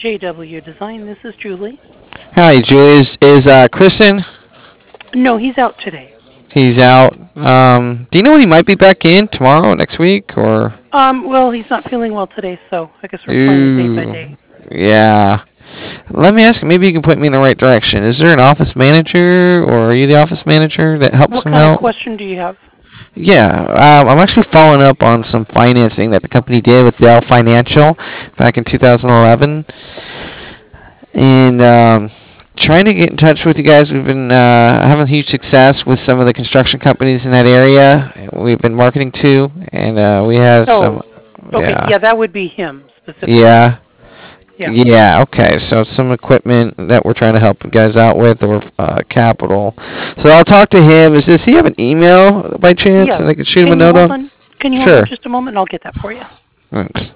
JW Design. This is Julie. Hi, Julie. Is Chris in? No, he's out today. He's out. Do you know when he might be back in tomorrow, next week, or? Well, he's not feeling well today, so I guess we're playing it day by Ooh, day. yeah. Let me ask. Maybe you can point me in the right direction. Is there an office manager, or are you the office manager that helps What him kind of out? question do you have? Yeah, I'm actually following up on some financing that the company did with Dell Financial back in 2011, and trying to get in touch with you guys. We've been having huge success with some of the construction companies in that area. We've been marketing to, and we have some. Oh, okay. Yeah, Yeah, that would be him specifically. yeah, Yeah. yeah. Okay, so some equipment that we're trying to help you guys out with, or capital. So I'll talk to him. Does he have an email by chance, Yeah. and I could shoot him a Can you note hold on? on? Can you hold on Sure. just a moment, and I'll get that for you. Thanks.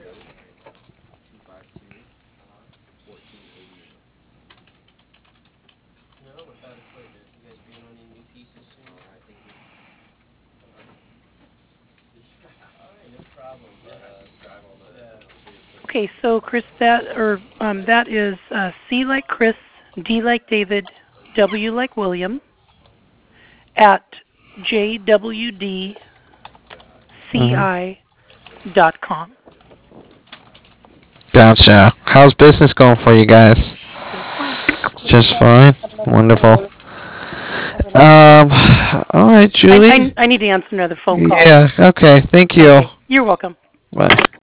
Okay, so Chris, that is C like Chris, D like David, W like William at Mhm. jwdci.com. Gotcha. How's business going for you guys? Just fine. Just fine. Wonderful. Um. All right, I, Julie. I I need to answer another phone call. Yeah. Okay. Thank you. Okay, you're welcome. Bye.